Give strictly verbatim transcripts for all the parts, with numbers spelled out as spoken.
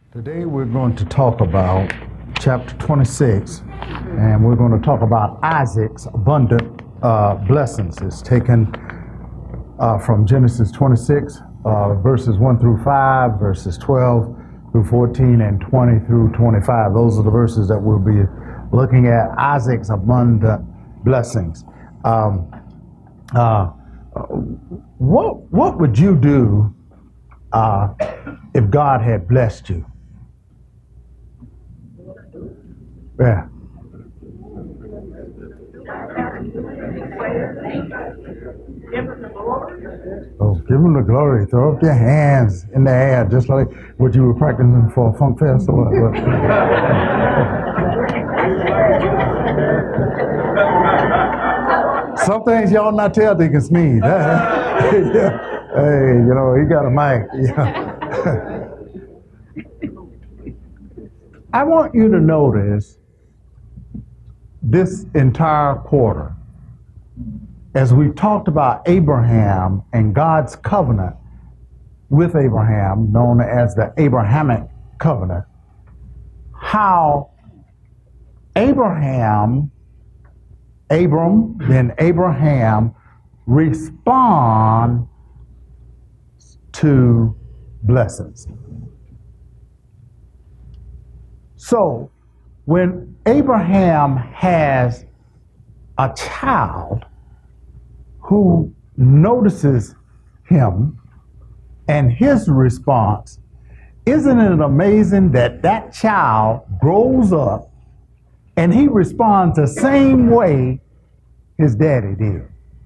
Today we're going to talk about chapter twenty-six, and we're going to talk about Isaac's abundant uh, blessings. It's taken uh, from Genesis twenty-six, uh, verses one through five, verses twelve through fourteen, and twenty through twenty-five. Those are the verses that we'll be looking at, Isaac's abundant blessings. Um, uh, what, what would you do uh, if God had blessed you? Yeah. Oh, give him the glory. Throw up your hands in the air, just like what you were practicing for a funk fest or what. Some things y'all not tell Deacon Smeed. Yeah. Hey, you know, he got a mic. Yeah. I want you to notice this entire quarter, as we talked about Abraham and God's covenant with Abraham, known as the Abrahamic covenant, how Abraham, Abram, then Abraham respond to blessings. So, when Abraham has a child who notices him and his response, isn't it amazing that that child grows up and he responds the same way his daddy did?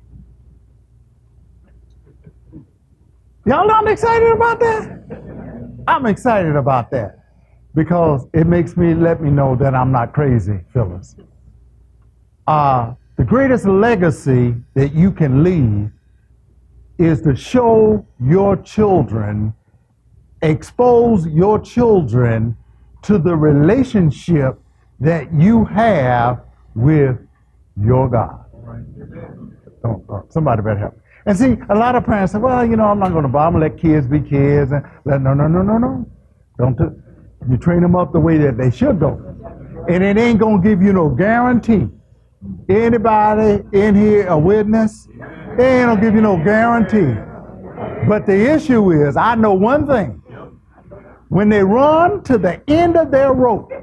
Y'all not excited about that? I'm excited about that. Because it makes me, let me know that I'm not crazy, Phyllis. Uh, the greatest legacy that you can leave is to show your children, expose your children to the relationship that you have with your God. Don't, uh, somebody better help. And see, a lot of parents say, well, you know, I'm not going to bother. I'm going to let kids be kids. And let, no, no, no, no, no. Don't do You train them up the way that they should go. And it ain't going to give you no guarantee. Anybody in here a witness? It ain't going to give you no guarantee. But the issue is, I know one thing. When they run to the end of their rope,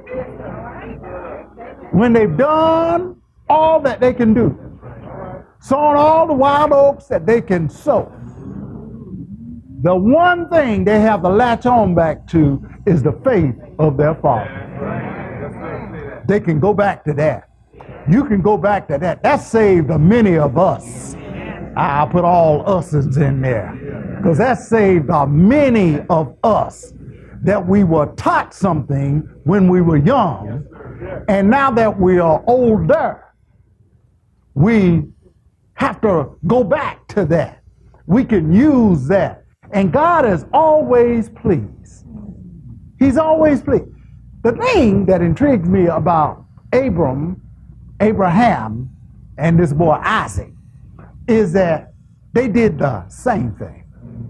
when they've done all that they can do, sown all the wild oats that they can sow, the one thing they have to latch on back to is the faith of their father. They can go back to that. You can go back to that. That saved many of us. I'll put all us's in there. Because that saved many of us that we were taught something when we were young. And now that we are older, we have to go back to that. We can use that. And God is always pleased. He's always pleased. The thing that intrigues me about Abram, Abraham, and this boy Isaac is that they did the same thing.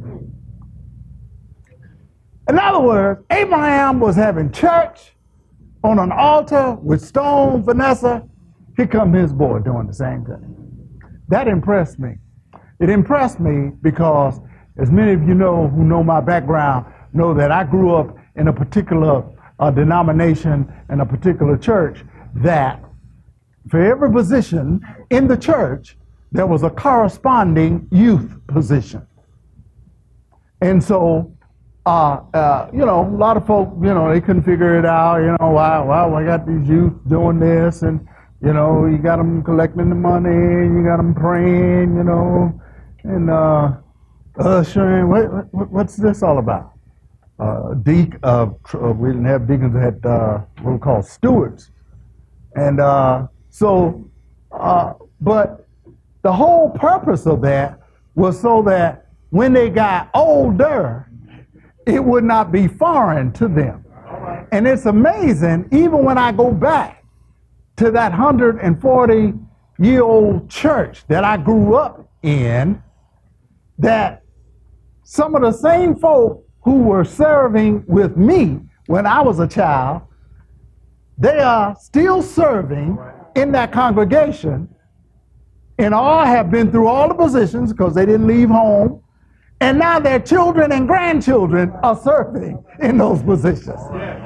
In other words, Abraham was having church on an altar with stone, Vanessa. Here come his boy doing the same thing. That impressed me. It impressed me because, as many of you know who know my background, know that I grew up in a particular uh, denomination and a particular church that for every position in the church, there was a corresponding youth position. And so, uh, uh, you know, a lot of folk, you know, they couldn't figure it out. You know, why, why I got these youth doing this, and, you know, you got them collecting the money, and you got them praying, you know, and, uh, ushering. What, what, what's this all about? Uh, deacon, uh, uh, we didn't have deacons, we had uh, what we call stewards. And uh, so, uh, but the whole purpose of that was so that when they got older, it would not be foreign to them. And it's amazing, even when I go back to that one hundred forty year old church that I grew up in, that some of the same folk who were serving with me when I was a child, they are still serving in that congregation, and all have been through all the positions because they didn't leave home. And now their children and grandchildren are serving in those positions.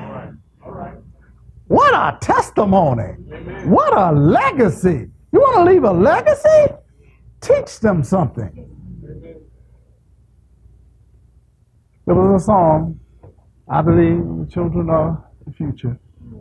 What a testimony. What a legacy. You want to leave a legacy? Teach them something. There was a song, I believe the children are the future.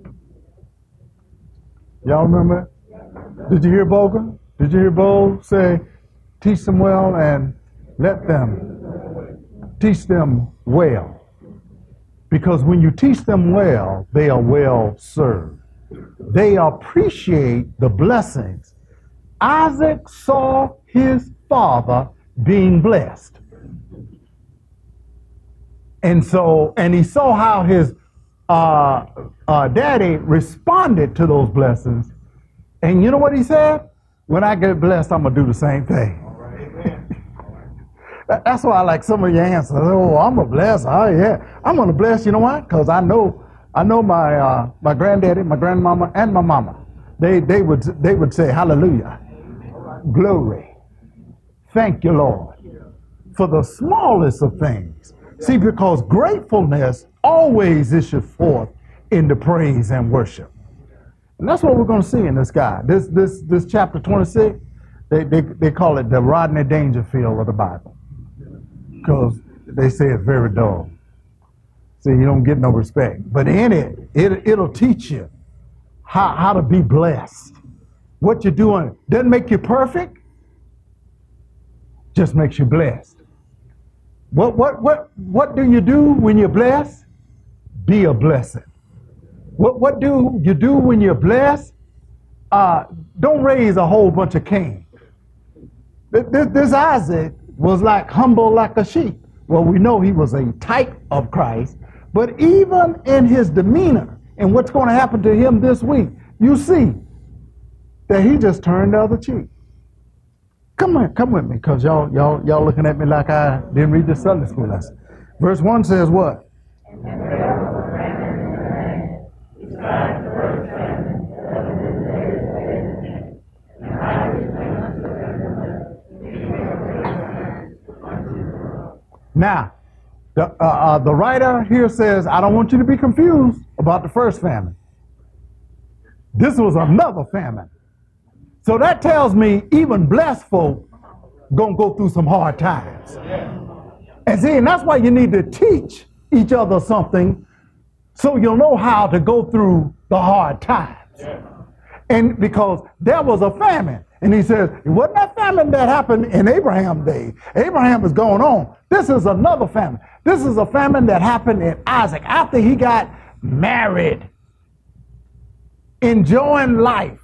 Y'all remember? Did you hear Bogan? Did you hear Bo say, teach them well and let them teach them well? Because when you teach them well, they are well served. They appreciate the blessings. Isaac saw his father being blessed. And so, and he saw how his uh, uh, daddy responded to those blessings. And you know what he said? When I get blessed, I'm going to do the same thing. That's why I like some of your answers. Oh, I'm a bless. Oh, yeah. I'm going to bless. You know why? Because I know I know my uh, my granddaddy, my grandmama, and my mama. They, they, would, they would say, hallelujah, glory. Thank you, Lord, for the smallest of things. See, because gratefulness always issues forth into praise and worship. And that's what we're going to see in this guy. This this this chapter twenty-six, they, they, they call it the Rodney Dangerfield of the Bible. Because they say it's very dull. See, you don't get no respect. But in it, it it'll teach you how, how to be blessed. What you're doing doesn't make you perfect, just makes you blessed. What what what what do you do when you're blessed? Be a blessing. What what do you do when you're blessed? Uh, don't raise a whole bunch of Cain. This, this Isaac was like humble like a sheep. Well, we know he was a type of Christ, but even in his demeanor and what's going to happen to him this week, you see that he just turned the other cheek. Come on, come with me, because y'all, y'all, y'all looking at me like I didn't read the Sunday school lesson. Verse one says what? Now, the, uh, uh, the writer here says, I don't want you to be confused about the first famine. This was another famine. So that tells me even blessed folk gonna go through some hard times. And see, and that's why you need to teach each other something so you'll know how to go through the hard times. And because there was a famine. And he says, it wasn't that famine that happened in Abraham's day. Abraham is going on. This is another famine. This is a famine that happened in Isaac after he got married, enjoying life.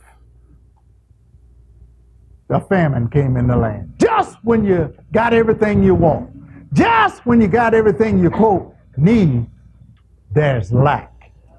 The famine came in the land. Just when you got everything you want, just when you got everything you, quote, need, there's lack.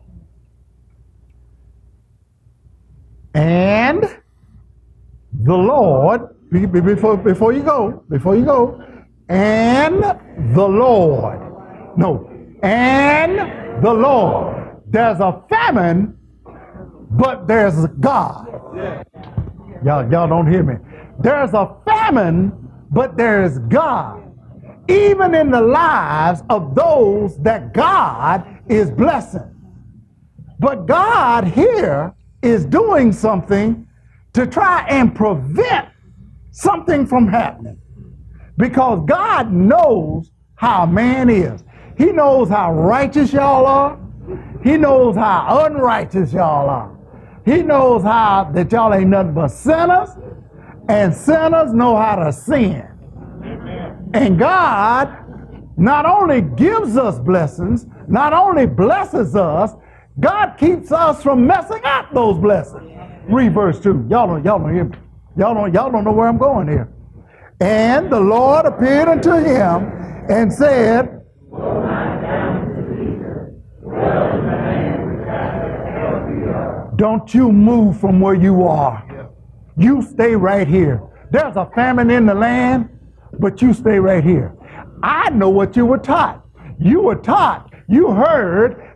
And the Lord, before, before you go, before you go, and the Lord, no, and the Lord, there's a famine, but there's a God. Y'all, y'all don't hear me. There's a famine, but there's God. Even in the lives of those that God is blessing. But God here is doing something to try and prevent something from happening. Because God knows how man is. He knows how righteous y'all are. He knows how unrighteous y'all are. He knows how that y'all ain't nothing but sinners, and sinners know how to sin. Amen. And God not only gives us blessings, not only blesses us, God keeps us from messing up those blessings. Read verse two. Y'all don't, y'all don't hear me. Y'all don't, y'all don't know where I'm going here. And the Lord appeared unto him and said, Go not down to Egypt. Dwell in the land which I have held thee up. Don't you move from where you are. You stay right here. There's a famine in the land, but you stay right here. I know what you were taught. You were taught, you heard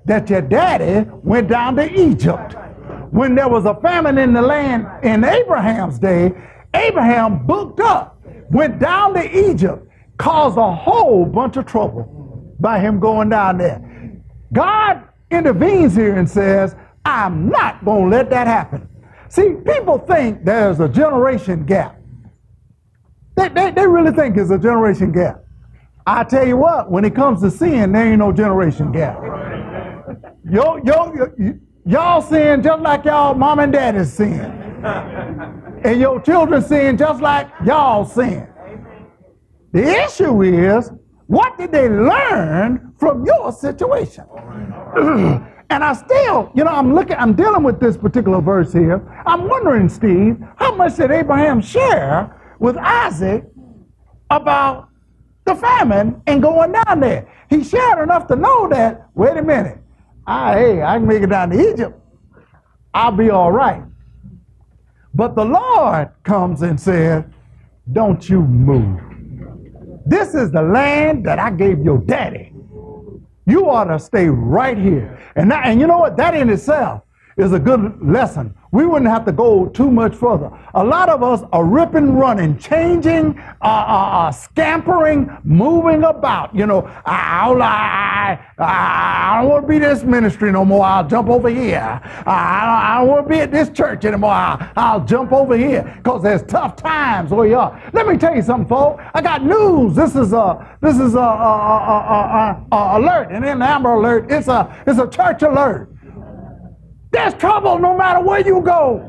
that your daddy went down to Egypt. When there was a famine in the land in Abraham's day, Abraham booked up, went down to Egypt, caused a whole bunch of trouble by him going down there. God intervenes here and says, I'm not going to let that happen. See, people think there's a generation gap. They, they, they really think it's a generation gap. I tell you what, when it comes to sin, there ain't no generation gap. Yo, yo, yo, y'all sin just like y'all mom and daddy sin. And your children sin just like y'all sin. The issue is, what did they learn from your situation? And I still, you know, I'm looking, I'm dealing with this particular verse here. I'm wondering, Steve, how much did Abraham share with Isaac about the famine and going down there? He shared enough to know that, wait a minute, I, hey, I can make it down to Egypt. I'll be all right. But the Lord comes and says, don't you move. This is the land that I gave your daddy. You ought to stay right here. And, that, and you know what? That in itself is a good lesson. We wouldn't have to go too much further. A lot of us are ripping, running, changing, uh, uh, uh, scampering, moving about. You know, I'll, I, I, I don't want to be this ministry no more. I'll jump over here. I, I don't want to be at this church anymore. I'll, I'll jump over here because there's tough times where you are. Let me tell you something, folks. I got news. This is a this is a, a, a, a, a, a alert, an Amber Alert. It's a it's a church alert. There's trouble no matter where you go.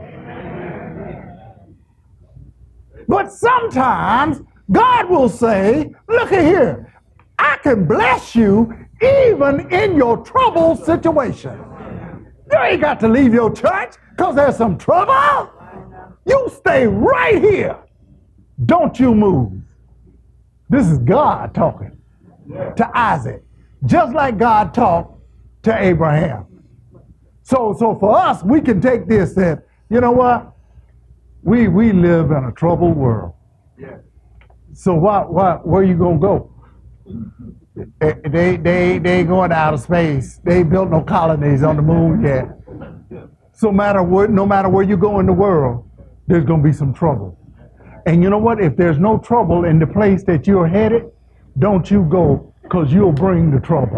But sometimes God will say, look at here, I can bless you even in your trouble situation. You ain't got to leave your church because there's some trouble. You stay right here. Don't you move. This is God talking to Isaac, just like God talked to Abraham. So, so for us, we can take this that, you know what? We we live in a troubled world. Yeah. So why, why, where are you going to go? They, they, they, they ain't going to outer space. They ain't built no colonies on the moon yet. So matter what, no matter where you go in the world, there's going to be some trouble. And you know what? If there's no trouble in the place that you're headed, don't you go, because you'll bring the trouble.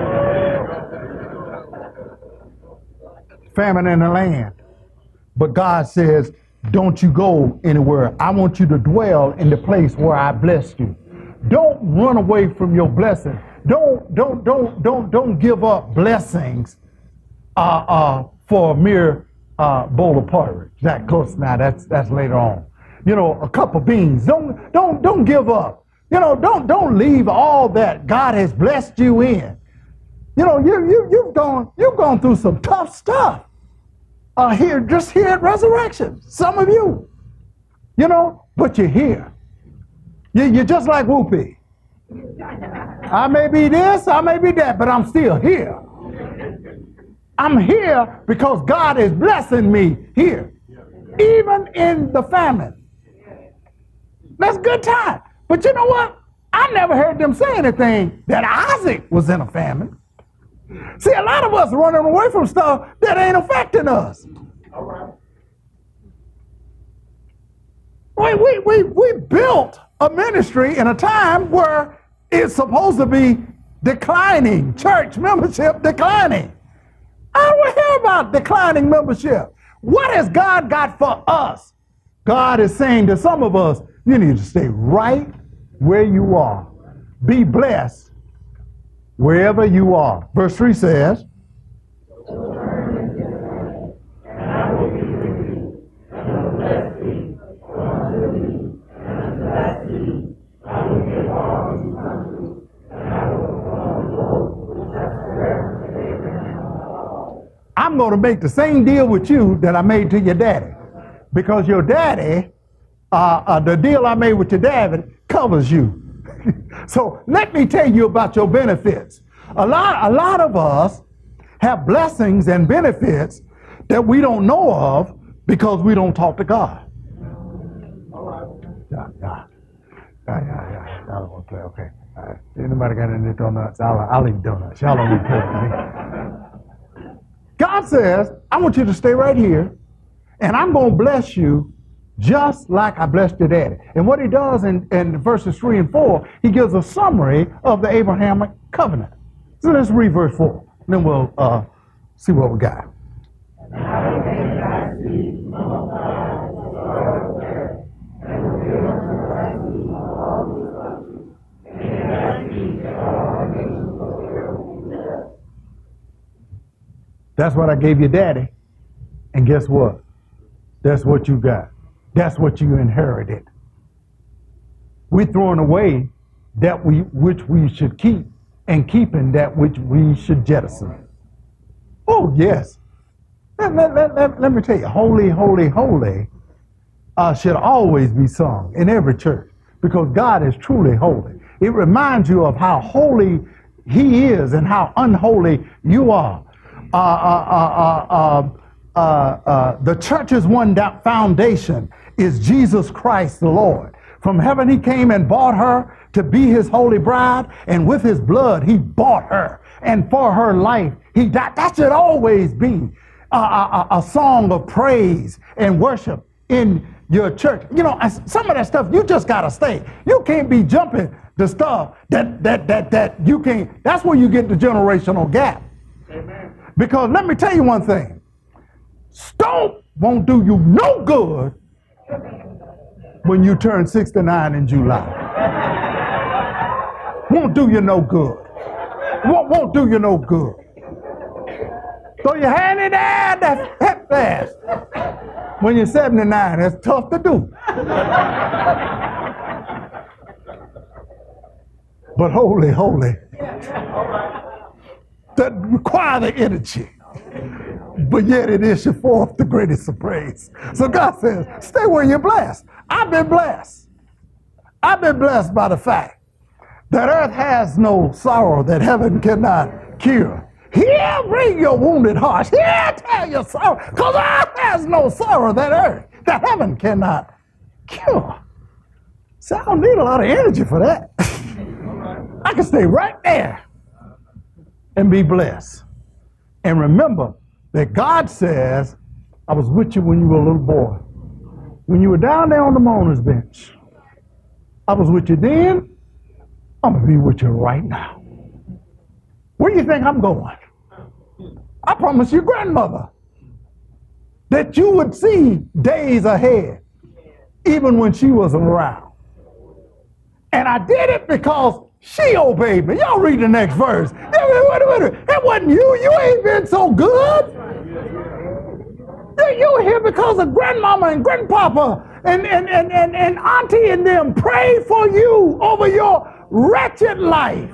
Famine in the land. But God says, don't you go anywhere. I want you to dwell in the place where I blessed you. Don't run away from your blessing. Don't, don't, don't, don't, don't give up blessings uh, uh, for a mere uh, bowl of porridge. That close now, that's that's later on. You know, a cup of beans. Don't, don't, don't give up. You know, don't, don't leave all that God has blessed you in. You know, you, you, you've gone, you've gone through some tough stuff. Uh, here, just here at Resurrection. Some of you, you know, but you're here. You, you're just like Whoopi. I may be this, I may be that, but I'm still here. I'm here because God is blessing me here, even in the famine. That's good time. But you know what? I never heard them say anything that Isaac was in a famine. See, a lot of us are running away from stuff that ain't affecting us. All right. We, we, we, we built a ministry in a time where it's supposed to be declining, church membership declining. I don't hear about declining membership. What has God got for us? God is saying to some of us, you need to stay right where you are. Be blessed wherever you are. Verse three says, I'm going to make the same deal with you that I made to your daddy. Because your daddy, uh, uh, the deal I made with your daddy covers you. So let me tell you about your benefits. A lot, a lot of us have blessings and benefits that we don't know of because we don't talk to God. Yeah, yeah, yeah, yeah, yeah. I don't want to play. Okay. All right. Anybody got any donuts? I'll, I'll eat donuts. Y'all don't eat pork. God says, I want you to stay right here, and I'm going to bless you just like I blessed your daddy. And what he does in, in verses three and four, he gives a summary of the Abrahamic covenant. So let's read verse four, and then we'll uh, see what we got. That's what I gave your daddy. And guess what? That's what you got. That's what you inherited. We're throwing away that we which we should keep and keeping that which we should jettison. Oh, yes. Let, let, let, let, let me tell you, holy, holy, holy uh, should always be sung in every church because God is truly holy. It reminds you of how holy he is and how unholy you are. Uh, uh, uh, uh, uh, uh, the church's one foundation is Jesus Christ the Lord. From heaven he came and bought her to be his holy bride, and with his blood he bought her, and for her life he died. That should always be a, a, a song of praise and worship in your church. You know, some of that stuff you just gotta stay. You can't be jumping the stuff that that that that you can't. That's where you get the generational gap. Amen. Because let me tell you one thing, stomp won't do you no good when you turn sixty-nine in July. Won't do you no good. Won't, won't do you no good. Throw your hand in there, that's that fast. When you're seventy-nine, that's tough to do. But holy, holy, that require the energy, but yet it is your forth the greatest of praise. So God says, stay where you're blessed. I've been blessed. I've been blessed by the fact that earth has no sorrow that heaven cannot cure. Here bring your wounded hearts. Here tell your sorrow, because earth has no sorrow that earth, that heaven cannot cure. So I don't need a lot of energy for that. I can stay right there and be blessed. And remember that God says, I was with you when you were a little boy. When you were down there on the mourner's bench, I was with you then, I'm going to be with you right now. Where do you think I'm going? I promised your grandmother that you would see days ahead, even when she wasn't around. And I did it because she obeyed me. Y'all read the next verse. It wasn't you. You ain't been so good. You were here because of grandmama and grandpapa and, and, and, and, and auntie and them prayed for you over your wretched life.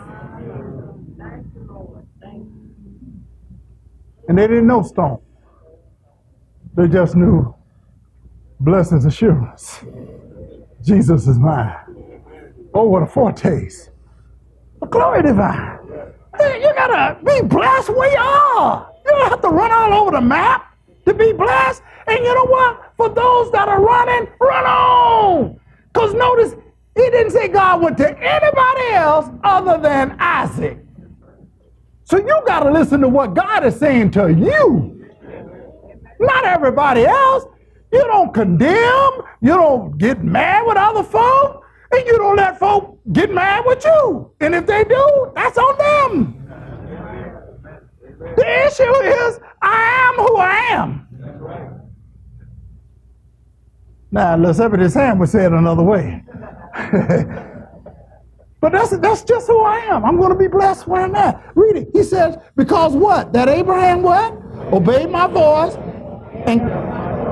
And they didn't know stone. They just knew blessings assurance. Jesus is mine. Oh, what a foretaste. Glory divine. You gotta be blessed where you are. You don't have to run all over the map to be blessed. And you know what? For those that are running, run on. Because notice, he didn't say God went to anybody else other than Isaac. So you gotta listen to what God is saying to you. Not everybody else. You don't condemn. You don't get mad with other folk. And you don't let folk get mad with you. And if they do, that's on them. The issue is, I am who I am. Now, let's have his hand was said another way. But that's, that's just who I am. I'm going to be blessed where I'm at. Read it. He says, because what? That Abraham what? Obeyed my voice and...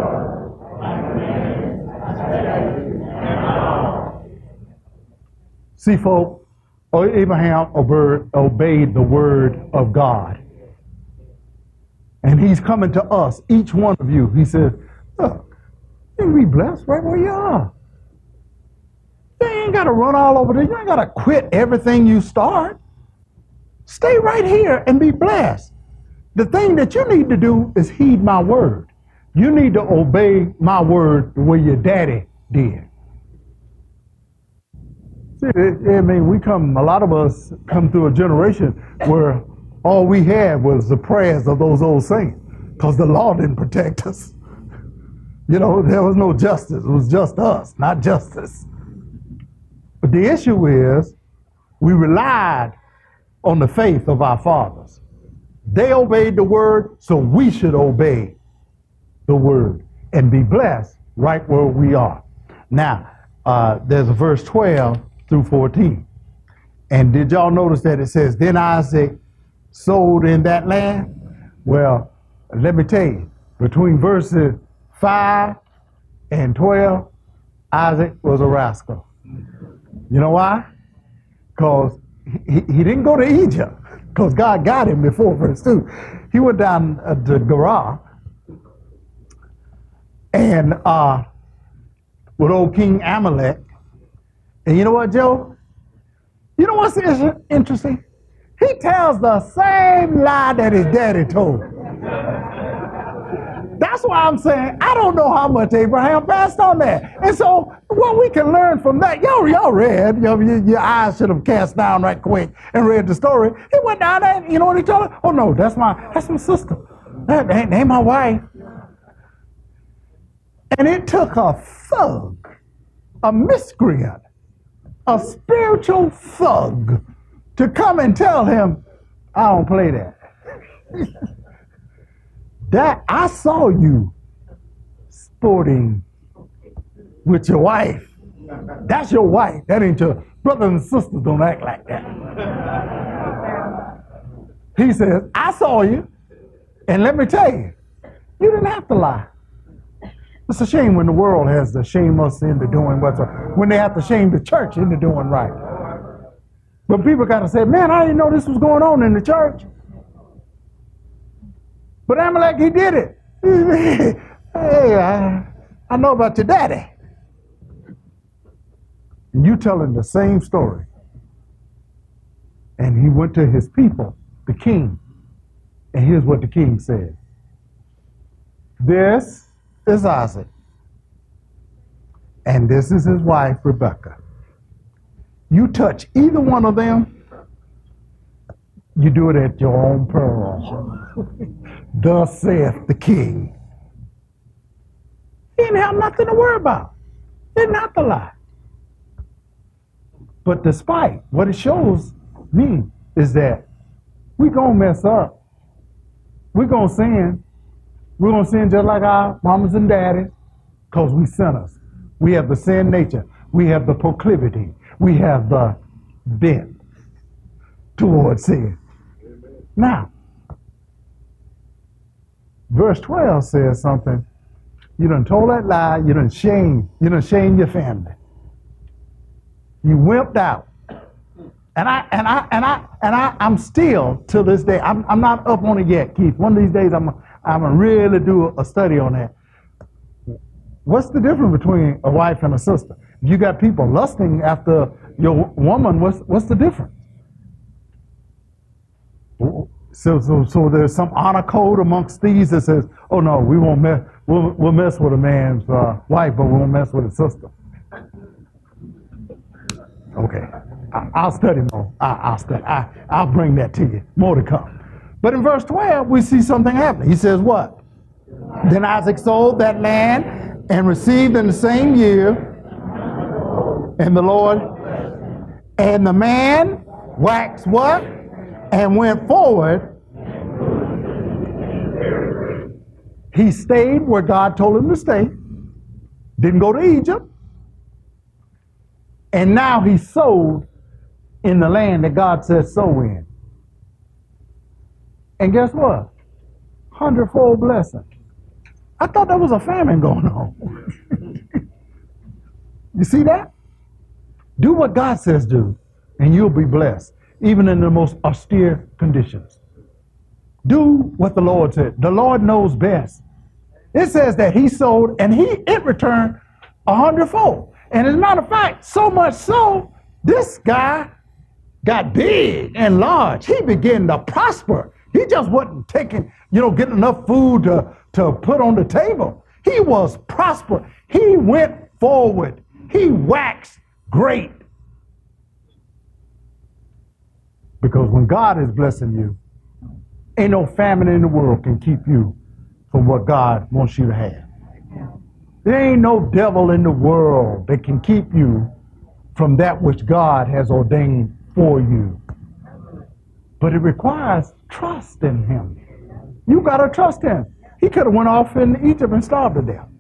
See, folk, Abraham obeyed the word of God. And he's coming to us, each one of you. He says, look, you can be blessed right where you are. You ain't got to run all over there. You ain't got to quit everything you start. Stay right here and be blessed. The thing that you need to do is heed my word. You need to obey my word the way your daddy did. See, I mean, we come, a lot of us come through a generation where all we had was the prayers of those old saints. because the law didn't protect us. You know, there was no justice. It was just us, not justice. But the issue is we relied on the faith of our fathers. They obeyed the word, so we should obey the word and be blessed right where we are. Now, uh, there's a verse twelve through fourteen. And did y'all notice that it says, then Isaac sowed in that land? Well, let me tell you, between verses five and twelve, Isaac was a rascal. You know why? Because he, he didn't go to Egypt, because God got him before verse two. He went down uh, to Gerar, and uh, with old King Amalek. And you know what, Joe? You know what's interesting? He tells the same lie that his daddy told. That's why I'm saying I don't know how much Abraham passed on that. And so what we can learn from that, y'all, y'all read, you know, your, your eyes should have cast down right quick and read the story. He went down there, and you know what he told her? Oh no, that's my that's my sister. That ain't, ain't my wife. And it took a thug, a miscreant, a spiritual thug to come and tell him, I don't play that. That I saw you sporting with your wife. That's your wife. That ain't your brothers and sisters. Don't act like that. He says, I saw you, and let me tell you, you didn't have to lie. It's a shame when the world has to shame us into doing what's right, when they have to shame the church into doing right. But people got to say, man, I didn't know this was going on in the church. But Amalek, he did it. Hey, I, I know about your daddy. And you telling the same story. And he went to his people, the king. And here's what the king said. This is Isaac. And this is his wife, Rebekah. You touch either one of them, you do it at your own peril. Thus saith the king. He didn't have nothing to worry about. He didn't have to lie. But despite what it shows me is that we're going to mess up. We're going to sin. We're going to sin just like our mamas and daddies because we sinners. We have the sin nature. We have the proclivity. We have the bent towards sin. Now, verse twelve says something. You done told that lie. You done shame. You done shame your family. You wimped out. And I and I and I and I I'm still to this day. I'm I'm not up on it yet, Keith. One of these days I'm I'm gonna really do a study on that. What's the difference between a wife and a sister? If you got people lusting after your woman, what's what's the difference? So, so, so there's some honor code amongst these that says, "Oh no, we won't mess. We'll, we'll mess with a man's uh, wife, but we won't mess with his sister." Okay, I, I'll study more. I, I'll study. I, I'll bring that to you. More to come. But in verse twelve, we see something happening. He says, "What? Then Isaac sold that land and received in the same year, and the Lord, and the man waxed what? And went forward. He stayed where God told him to stay. Didn't go to Egypt. And now he sowed in the land that God said sow in. And guess what? Hundredfold blessing. I thought there was a famine going on. You see that? Do what God says do, and you'll be blessed, even in the most austere conditions. Do what the Lord said. The Lord knows best. It says that he sowed and he it returned a hundredfold. And as a matter of fact, so much so, this guy got big and large. He began to prosper. He just wasn't taking, you know, getting enough food to, to put on the table. He was prosper. He went forward. He waxed great. Because when God is blessing you, ain't no famine in the world can keep you from what God wants you to have. There ain't no devil in the world that can keep you from that which God has ordained for you. But it requires trust in him. You got to trust him. He could have went off in Egypt and starved to death.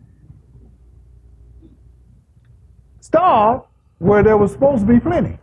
Starved where there was supposed to be plenty.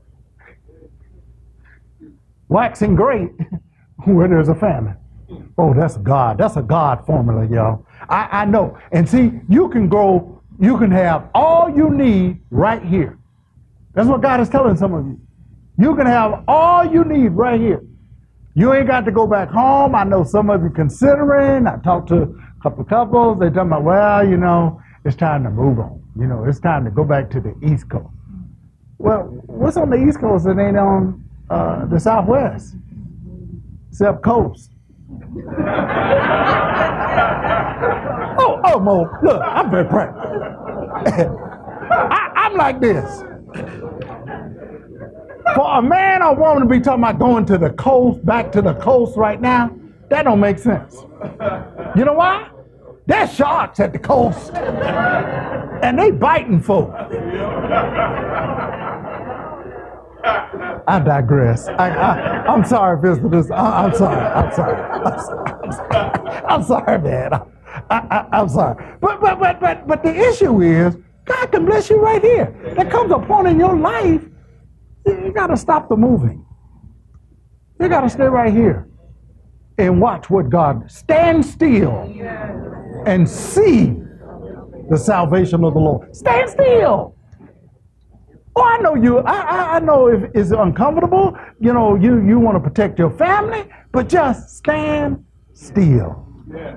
Waxing great where there's a famine. Oh, that's God. That's a God formula, y'all. I, I know. And see, you can grow, you can have all you need right here. That's what God is telling some of you. You can have all you need right here. You ain't got to go back home. I know some of you considering. I talked to a couple of couples. They tell me, well, you know, it's time to move on. You know, it's time to go back to the East Coast. Well, what's on the East Coast that ain't on uh, the Southwest? Except coast. oh, oh, Mo, look, I'm very practical. I, I'm like this. For a man or woman to be talking about going to the coast, back to the coast right now, that don't make sense. You know why? There's sharks at the coast, and they biting folk. I digress. I, I, I'm sorry, visitors. I, I'm sorry. I'm sorry. I'm sorry. I'm sorry, I'm sorry man. I, I, I'm sorry. But, but, but, but, but the issue is, God can bless you right here. There comes a point in your life, you got to stop the moving. You got to stay right here and watch what God, stand still and see the salvation of the Lord. Stand still. Oh, I know you, I, I, I know if it's uncomfortable, you know, you, you want to protect your family, but just stand still. Yeah.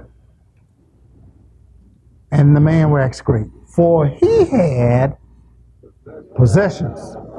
And the man waxed great, for he had possessions.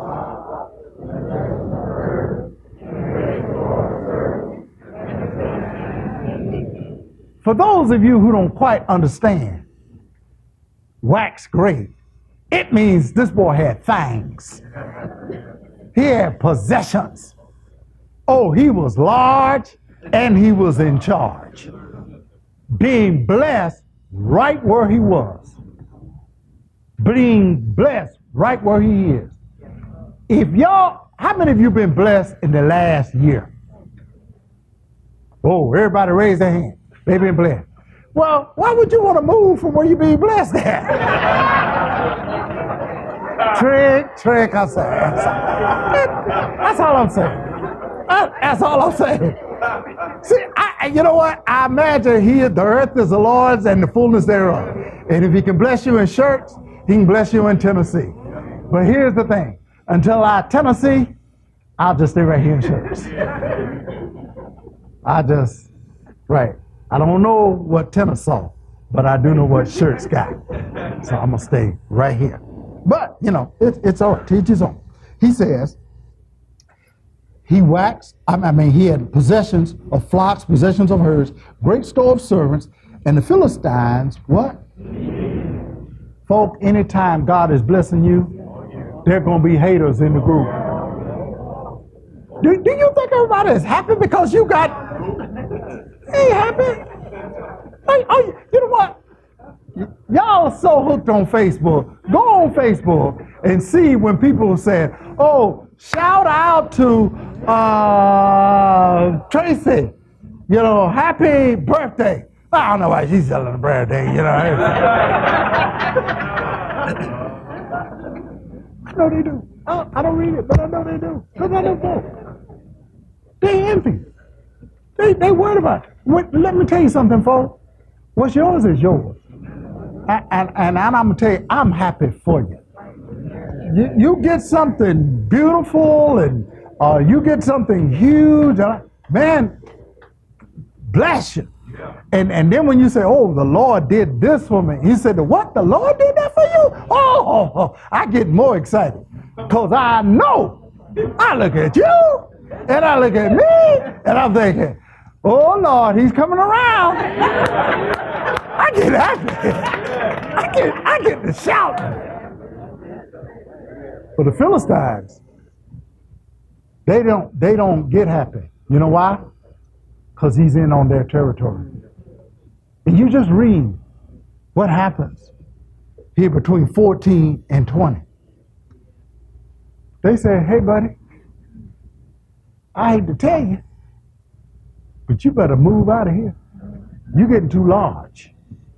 For those of you who don't quite understand, wax great, it means this boy had things. He had possessions. Oh, he was large and he was in charge. Being blessed right where he was. Being blessed right where he is. If y'all, how many of you been blessed in the last year? Oh, everybody raise their hand. They've been blessed. Well, why would you want to move from where you're being blessed at? trick, trick, I'm saying. That's all I'm saying. That's all I'm saying. See, I, you know what? I imagine here the earth is the Lord's and the fullness thereof. And if he can bless you in shirts, he can bless you in Tennessee. But here's the thing. Until I Tennessee, I'll just stay right here in shirts. I just, right. I don't know what Tennessee, but I do know what shirts got. So I'm going to stay right here. But, you know, it, it's all right. Teach his own. He says, he waxed, I mean, he had possessions of flocks, possessions of herds, great store of servants, and the Philistines, what? Folk, anytime God is blessing you, there are going to be haters in the group. Do, do you think everybody is happy because you got... Ain't happy. Like, oh, you know what? Y- y'all are so hooked on Facebook. Go on Facebook and see when people say, oh, shout out to uh, Tracy. You know, happy birthday. I don't know why she's celebrating a birthday, you know. I know they do. I, I don't read it, but I know they do. Because I know folk. They envy. They, they worried about it. Wait, let me tell you something, folks. What's yours is yours. And, and, and I'm going to tell you, I'm happy for you. You, you get something beautiful and uh, you get something huge. Uh, man, bless you. And, and then when you say, oh, the Lord did this for me. He said, what? The Lord did that for you? Oh, oh, oh. I get more excited. Because I know. I look at you and I look at me and I'm thinking, oh, Lord, he's coming around. I get happy. I get, I get to shout. But the Philistines, they don't, they don't get happy. You know why? Because he's in on their territory. And you just read what happens here between fourteen and twenty. They say, hey, buddy, I hate to tell you, but you better move out of here. You're getting too large.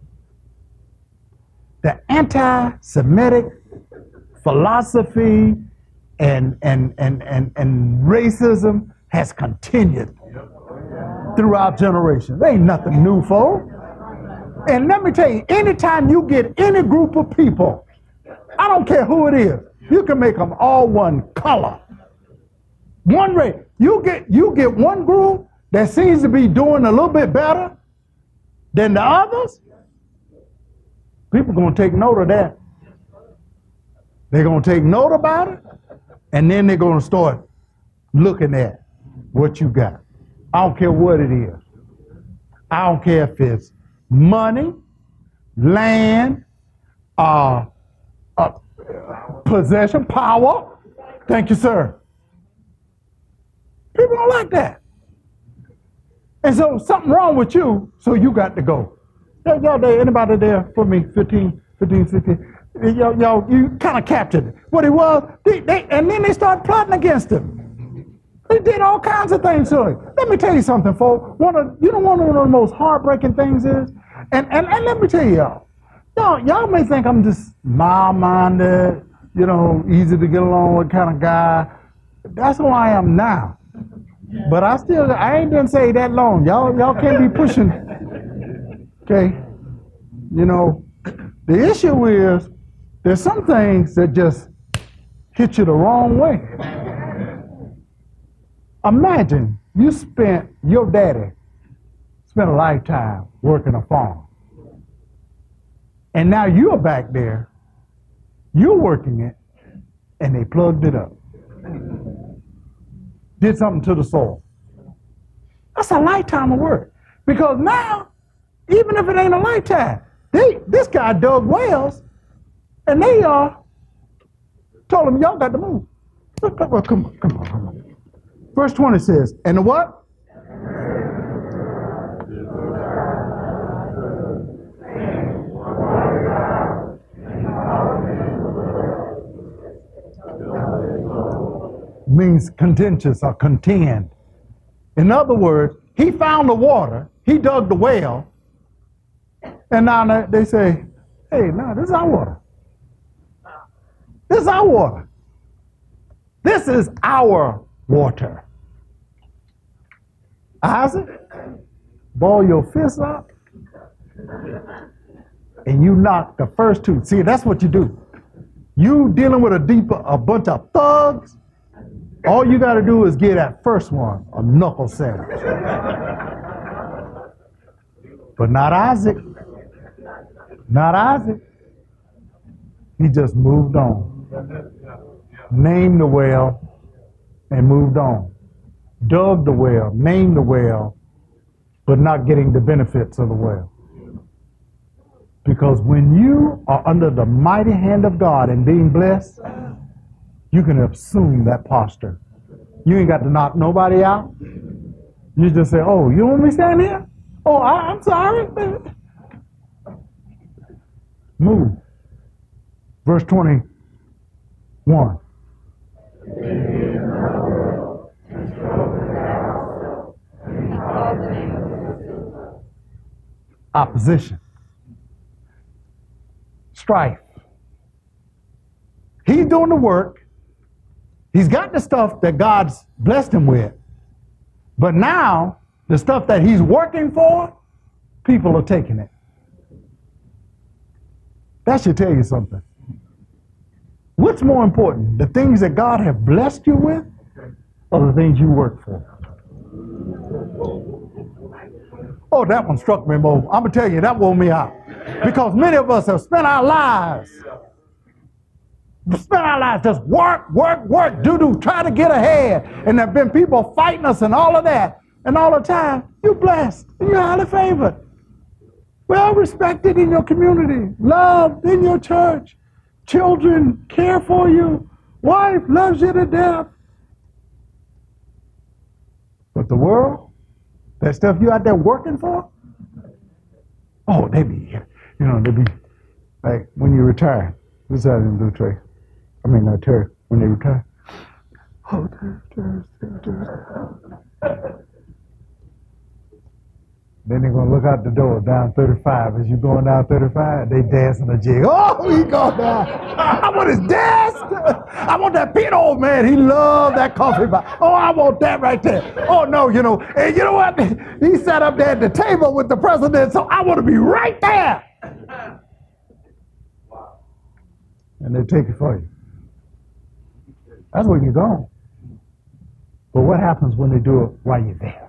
The anti-Semitic philosophy and, and, and, and, and racism has continued throughout generations. There ain't nothing new, folks. And let me tell you, anytime you get any group of people, I don't care who it is, you can make them all one color, one race. You get, you get one group that seems to be doing a little bit better than the others, people are going to take note of that. They're going to take note about it, and then they're going to start looking at what you got. I don't care what it is. I don't care if it's money, land, uh, uh, possession, power. Thank you, sir. People don't like that. And so something wrong with you, so you got to go. Y'all, y'all there, anybody there for me, fifteen, fifteen, sixteen? Y'all, y'all you kind of captured it. What it was, they, they, and then they started plotting against him. They did all kinds of things to him. Let me tell you something, folks. One of, you know one of the most heartbreaking things is, and, and, and let me tell you, y'all, y'all, y'all may think I'm just mild-minded, you know, easy to get along with kind of guy. That's who I am now. But I still, I ain't been saved that long. Y'all, y'all can't be pushing. Okay? You know, the issue is there's some things that just hit you the wrong way. Imagine you spent, your daddy spent a lifetime working a farm. And now you're back there, you're working it, and they plugged it up. Did something to the soil. That's a lifetime of work. Because now, even if it ain't a lifetime, they, this guy dug wells, and they uh, told him, y'all got to move. Come on, come on, come on, come on. Verse twenty says, and the what? Means contentious or contend. In other words, he found the water, he dug the well, and now they say, hey, no, this is our water. This is our water. This is our water. Isaac, ball your fist up, and you knock the first two. See, that's what you do. You dealing with a deeper, a bunch of thugs. All you got to do is get that first one a knuckle sandwich. But not Isaac. Not Isaac. He just moved on. Named the well and moved on. Dug the well, named the well, but not getting the benefits of the well. Because when you are under the mighty hand of God and being blessed, you can assume that posture. You ain't got to knock nobody out. You just say, oh, you want me to stand here? Oh, I, I'm sorry. Move. Verse twenty-one. Opposition. Strife. He's doing the work. He's got the stuff that God's blessed him with. But now, the stuff that he's working for, people are taking it. That should tell you something. What's more important, the things that God has blessed you with, or the things you work for? Oh, that one struck me, Mo. I'm going to tell you, that wore me out. Because many of us have spent our lives spend our lives just work, work, work, do-do, try to get ahead. And there have been people fighting us and all of that. And all the time, you're blessed and you're highly favored. Well respected in your community, loved in your church. Children care for you. Wife loves you to death. But the world, that stuff you out there working for, Oh, they be, you know, they be, like, when you retire. This is how they do, Trey. I mean, not Terry, when they retire. Oh, Terry, Terry, Terry, Terry. Then they're going to look out the door down thirty-five. As you going down thirty-five, they dancing a jig. Oh, he go down. I want his desk. I want that Pete old man. He loved that coffee bar. Oh, I want that right there. Oh, no, you know. And you know what? He sat up there at the table with the president, so I want to be right there. And they take it for you. That's where you're going. But what happens when they do it while you're there?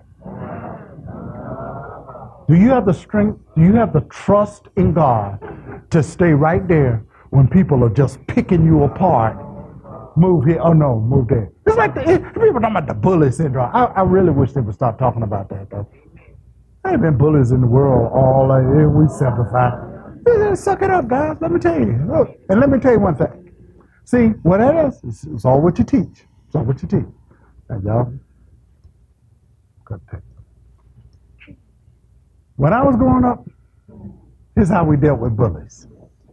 Do you have the strength, do you have the trust in God to stay right there when people are just picking you apart? Move here, oh no, move there. It's like the, people talking about the bully syndrome. I, I really wish they would stop talking about that, though. There ain't been bullies in the world all like, we simplify. Suck it up, guys, let me tell you. Look, and let me tell you one thing. See, what that is, it's, it's all what you teach. It's all what you teach. And y'all, good thing. When I was growing up, here's how we dealt with bullies.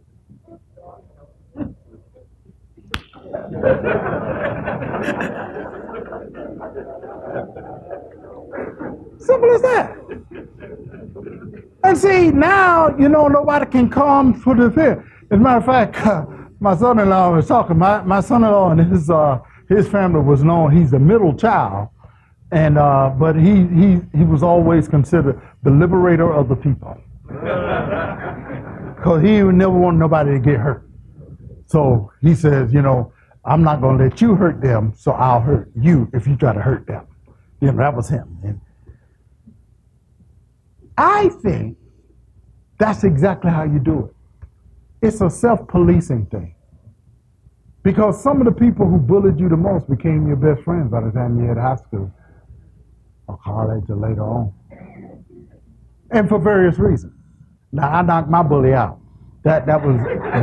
Simple as that. And see, now, you know, nobody can come for the fear. As a matter of fact, uh, my son-in-law was talking. My, my son-in-law and his uh, his family was known. He's the middle child. And uh, but he, he he was always considered the liberator of the people, because he would never want nobody to get hurt. So he says, you know, I'm not going to let you hurt them, so I'll hurt you if you try to hurt them. You know, that was him. And I think that's exactly how you do it. It's a self-policing thing, because some of the people who bullied you the most became your best friends by the time you hit high school or college or later on. And for various reasons. Now, I knocked my bully out. That that was...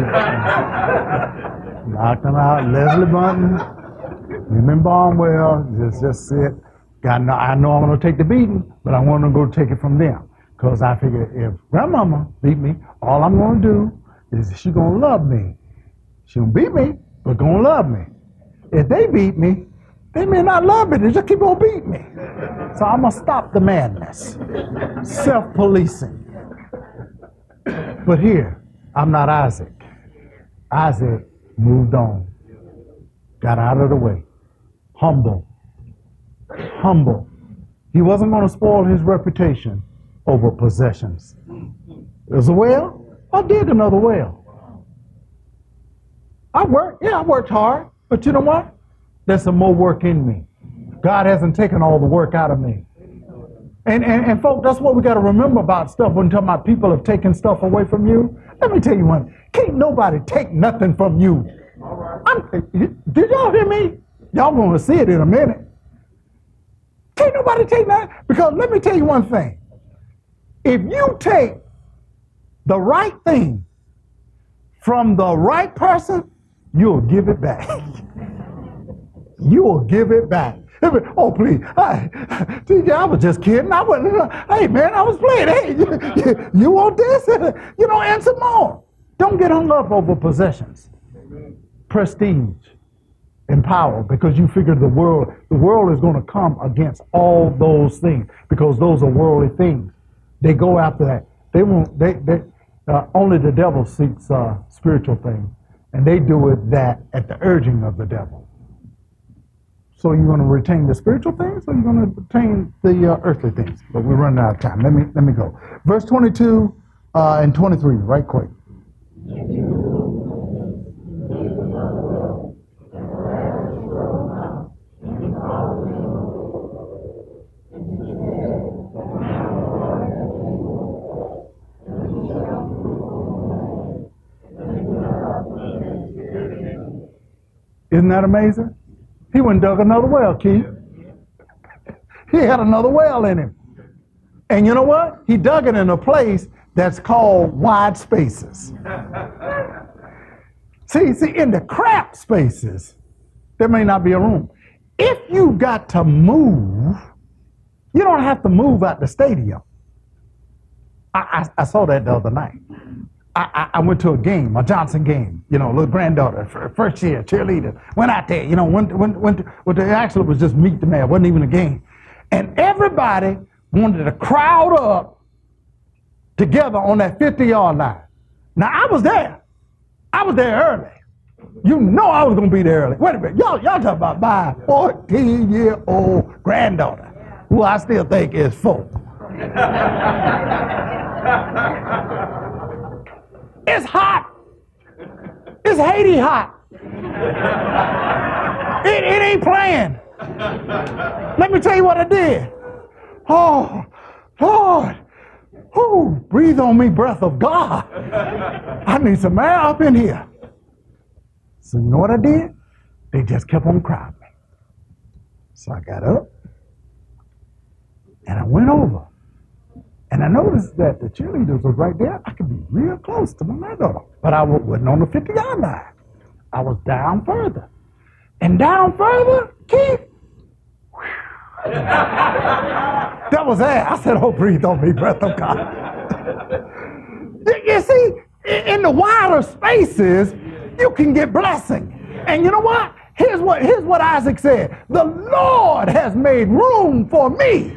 knocked him out. Leslie Bunton, him and Barnwell, just, just sit. Got, I know I'm going to take the beating, but I want to go take it from them. Because I figure if grandmama beat me, all I'm going to do is she going to love me. She going to beat me, but going to love me. If they beat me, they may not love me, they just keep on beating me. So I'm going to stop the madness. Self-policing. But here, I'm not Isaac. Isaac moved on. Got out of the way. Humble. Humble. He wasn't going to spoil his reputation over possessions. There's a well, I'll dig another well. I worked, yeah, I worked hard, but you know what? There's some more work in me. God hasn't taken all the work out of me. And, and, and folks, that's what we got to remember about stuff when talking about people have taken stuff away from you. Let me tell you one. Can't nobody take nothing from you. I'm, did y'all hear me? Y'all going to see it in a minute. Can't nobody take that. Because let me tell you one thing. If you take the right thing from the right person, you'll give it back. You'll give it back. Oh, please. I, T J, I was just kidding. I wasn't. Hey, man, I was playing. Hey, you, you, you want this? You know, and some more. Don't get hung up over possessions, prestige, and power, because you figure the world, the world is going to come against all those things, because those are worldly things. They go after that. They won't. They. They. Uh, only the devil seeks uh, spiritual things, and they do it that at the urging of the devil. So you're going to retain the spiritual things, or you're going to retain the uh, earthly things? But we're running out of time. Let me let me go. Verse twenty-two uh, and twenty-three, right quick. Isn't that amazing? He went and dug another well, Keith. He had another well in him. And you know what? He dug it in a place that's called wide spaces. see, see, in the crap spaces, there may not be a room. If you got to move, you don't have to move out the stadium. I, I, I saw that the other night. I, I, I went to a game, a Johnson game, you know, little granddaughter, first year, cheerleader. Went out there, you know, went, went, went, went to, actually it was just meet the man, it wasn't even a game. And everybody wanted to crowd up together on that fifty-yard line. Now, I was there. I was there early. You know I was going to be there early. Wait a minute. Y'all, y'all talking about my fourteen-year-old granddaughter, who I still think is four. It's hot. It's Haiti hot. It, it ain't playing. Let me tell you what I did. Oh, Lord. Oh, breathe on me, breath of God. I need some air up in here. So you know what I did? They just kept on crowding me. So I got up and I went over. And I noticed that the cheerleaders was right there. I could be real close to my granddaughter. But I wasn't on the fifty-yard line. I was down further. And down further, Keith. That was that. I said, oh, breathe on me, breath of God. You see, in the wider spaces, you can get blessing. And you know what? Here's what, here's what Isaac said. The Lord has made room for me.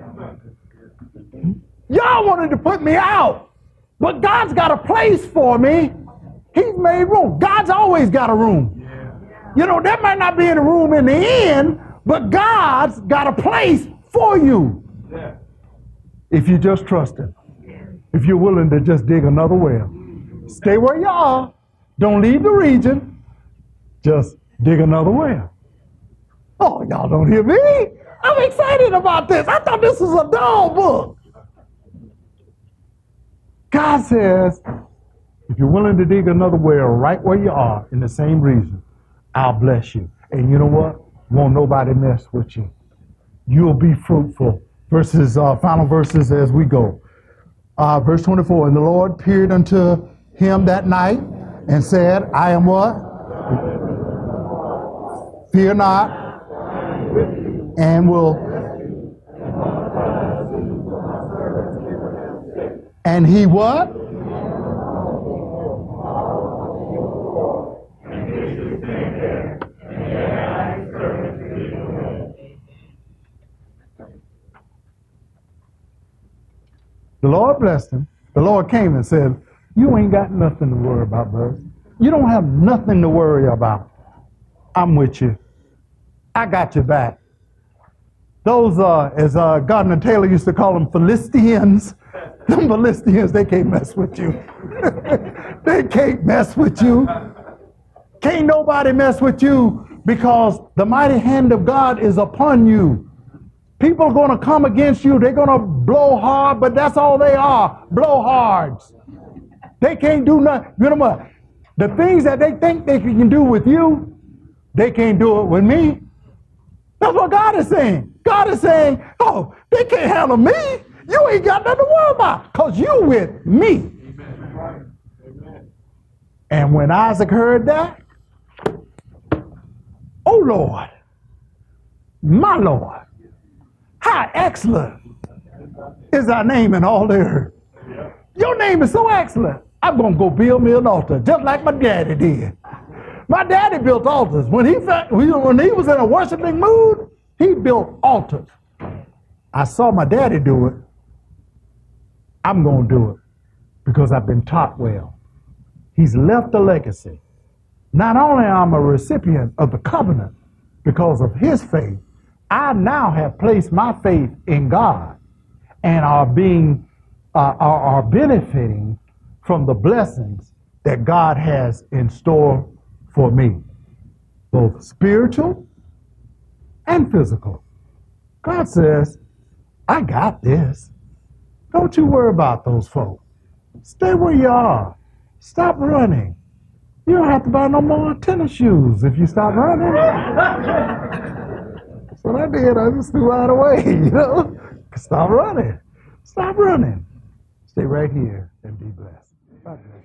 Y'all wanted to put me out, but God's got a place for me. He's made room. God's always got a room. You know, there might not be any room in the end, but God's got a place for you. If you just trust Him. If you're willing to just dig another well. Stay where you are. Don't leave the region. Just dig another well. Oh, y'all don't hear me? I'm excited about this. I thought this was a dull book. God says, if you're willing to dig another well right where you are in the same region, I'll bless you. And you know what? Won't nobody mess with you. You'll be fruitful. Verses, uh, final verses as we go. Uh, verse twenty-four, and the Lord appeared unto him that night and said, I am what? Fear not, and will. And he what? The Lord blessed him. The Lord came and said, you ain't got nothing to worry about, brother. You don't have nothing to worry about. I'm with you. I got your back. Those, uh, as uh, Gardner Taylor used to call them, Philistines. Them Philistines, they can't mess with you. They can't mess with you. Can't nobody mess with you because the mighty hand of God is upon you. People are going to come against you. They're going to blow hard, but that's all they are, blowhards. They can't do nothing. You know what? The things that they think they can do with you, they can't do it with me. That's what God is saying. God is saying, oh, they can't handle me. You ain't got nothing to worry about because you with me. Amen. And when Isaac heard that, oh, Lord, my Lord, how excellent is thy name in all the earth. Your name is so excellent. I'm going to go build me an altar, just like my daddy did. My daddy built altars. When he, when he was in a worshiping mood, he built altars. I saw my daddy do it. I'm going to do it because I've been taught well. He's left a legacy. Not only am I a recipient of the covenant because of his faith, I now have placed my faith in God and are being, uh, are, are benefiting from the blessings that God has in store for me, both spiritual and physical. God says, I got this. Don't you worry about those folks. Stay where you are. Stop running. You don't have to buy no more tennis shoes if you stop running. That's what I did. I just threw out away, you know. Stop running. Stop running. Stay right here and be blessed.